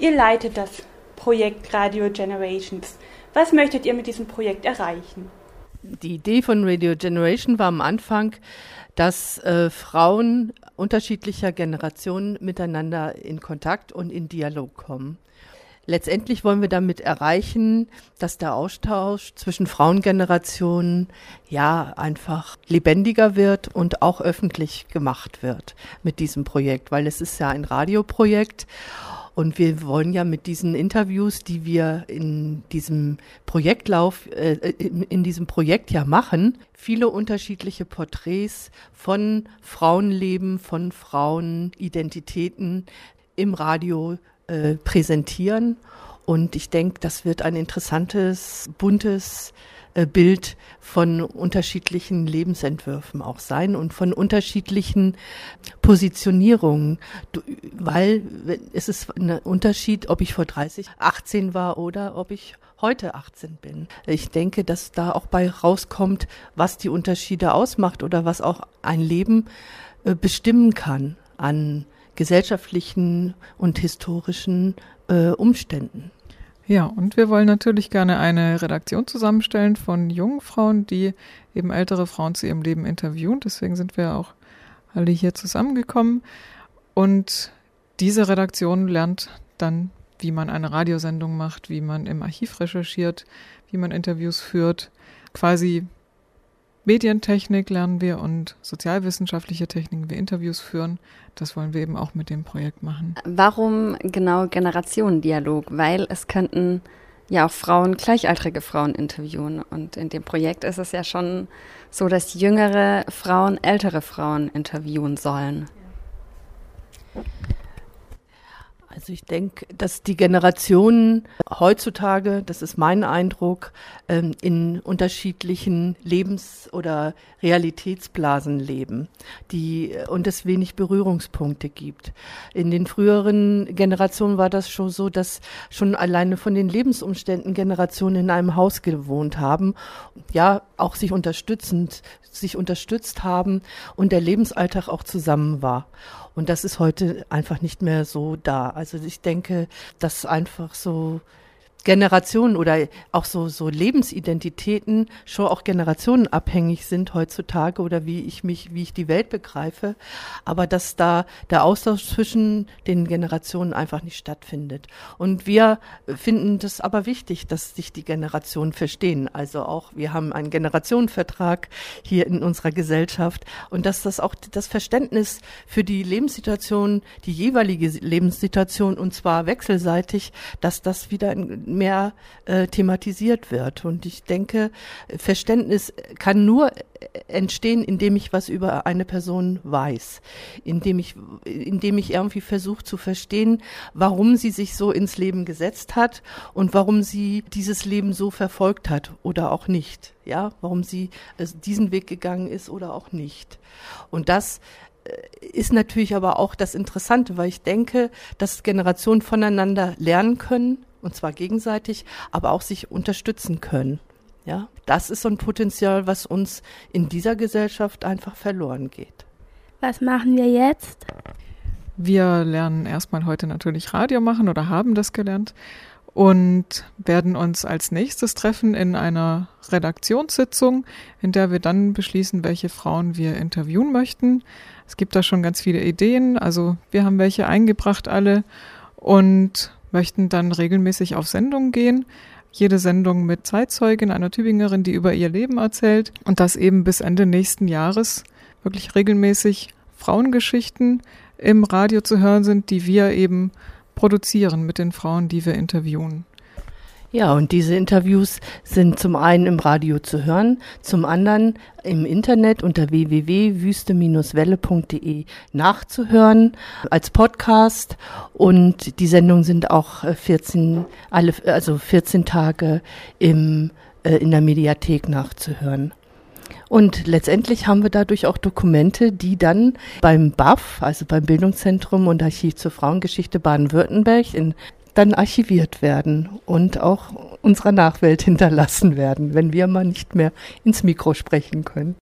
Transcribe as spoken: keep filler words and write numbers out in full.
Ihr leitet das Projekt Radio Generations. Was möchtet ihr mit diesem Projekt erreichen? Die Idee von Radio Generation war am Anfang, dass äh, Frauen unterschiedlicher Generationen miteinander in Kontakt und in Dialog kommen. Letztendlich wollen wir damit erreichen, dass der Austausch zwischen Frauengenerationen ja einfach lebendiger wird und auch öffentlich gemacht wird mit diesem Projekt, weil es ist ja ein Radioprojekt. Und wir wollen ja mit diesen Interviews, die wir in diesem Projektlauf, äh, in, in diesem Projekt ja machen, viele unterschiedliche Porträts von Frauenleben, von Frauenidentitäten im Radio äh, präsentieren. Und ich denke, das wird ein interessantes, buntes äh, Bild von unterschiedlichen Lebensentwürfen auch sein und von unterschiedlichen Positionierungen, weil es ist ein Unterschied, ob ich vor dreißig, achtzehn war oder ob ich heute achtzehn bin. Ich denke, dass da auch bei rauskommt, was die Unterschiede ausmacht oder was auch ein Leben äh, bestimmen kann an gesellschaftlichen und historischen äh, Umständen. Ja, und wir wollen natürlich gerne eine Redaktion zusammenstellen von jungen Frauen, die eben ältere Frauen zu ihrem Leben interviewen. Deswegen sind wir auch alle hier zusammengekommen. Und diese Redaktion lernt dann, wie man eine Radiosendung macht, wie man im Archiv recherchiert, wie man Interviews führt. Quasi Medientechnik lernen wir und sozialwissenschaftliche Techniken, wie Interviews führen. Das wollen wir eben auch mit dem Projekt machen. Warum genau Generationendialog? Weil es könnten ja auch Frauen, gleichaltrige Frauen interviewen. Und in dem Projekt ist es ja schon so, dass jüngere Frauen ältere Frauen interviewen sollen. Also ich denke, dass die Generationen heutzutage, das ist mein Eindruck, in unterschiedlichen Lebens- oder Realitätsblasen leben, die und es wenig Berührungspunkte gibt. In den früheren Generationen war das schon so, dass schon alleine von den Lebensumständen Generationen in einem Haus gewohnt haben, ja, auch sich unterstützend, sich unterstützt haben und der Lebensalltag auch zusammen war. Und das ist heute einfach nicht mehr so da. Also ich denke, dass einfach so Generationen oder auch so, so Lebensidentitäten schon auch generationenabhängig sind heutzutage oder wie ich mich, wie ich die Welt begreife. Aber dass da der Austausch zwischen den Generationen einfach nicht stattfindet. Und wir finden das aber wichtig, dass sich die Generationen verstehen. Also auch, wir haben einen Generationenvertrag hier in unserer Gesellschaft und dass das auch das Verständnis für die Lebenssituation, die jeweilige Lebenssituation und zwar wechselseitig, dass das wieder in mehr äh, thematisiert wird. Und ich denke, Verständnis kann nur entstehen, indem ich was über eine Person weiß, indem ich, indem ich irgendwie versuche zu verstehen, warum sie sich so ins Leben gesetzt hat und warum sie dieses Leben so verfolgt hat oder auch nicht. Ja, warum sie äh, diesen Weg gegangen ist oder auch nicht. Und das ist natürlich aber auch das Interessante, weil ich denke, dass Generationen voneinander lernen können, und zwar gegenseitig, aber auch sich unterstützen können. Ja, das ist so ein Potenzial, was uns in dieser Gesellschaft einfach verloren geht. Was machen wir jetzt? Wir lernen erstmal heute natürlich Radio machen oder haben das gelernt und werden uns als nächstes treffen in einer Redaktionssitzung, in der wir dann beschließen, welche Frauen wir interviewen möchten. Es gibt da schon ganz viele Ideen, also wir haben welche eingebracht alle und möchten dann regelmäßig auf Sendungen gehen. Jede Sendung mit Zeitzeugin, einer Tübingerin, die über ihr Leben erzählt und das eben bis Ende nächsten Jahres wirklich regelmäßig Frauengeschichten im Radio zu hören sind, die wir eben produzieren mit den Frauen, die wir interviewen. Ja, und diese Interviews sind zum einen im Radio zu hören, zum anderen im Internet unter w w w punkt wüste Bindestrich welle punkt d e nachzuhören als Podcast und die Sendungen sind auch vierzehn, alle, also vierzehn Tage im, äh, in der Mediathek nachzuhören. Und letztendlich haben wir dadurch auch Dokumente, die dann beim B A F, also beim Bildungszentrum und Archiv zur Frauengeschichte Baden-Württemberg, in, dann archiviert werden und auch unserer Nachwelt hinterlassen werden, wenn wir mal nicht mehr ins Mikro sprechen können.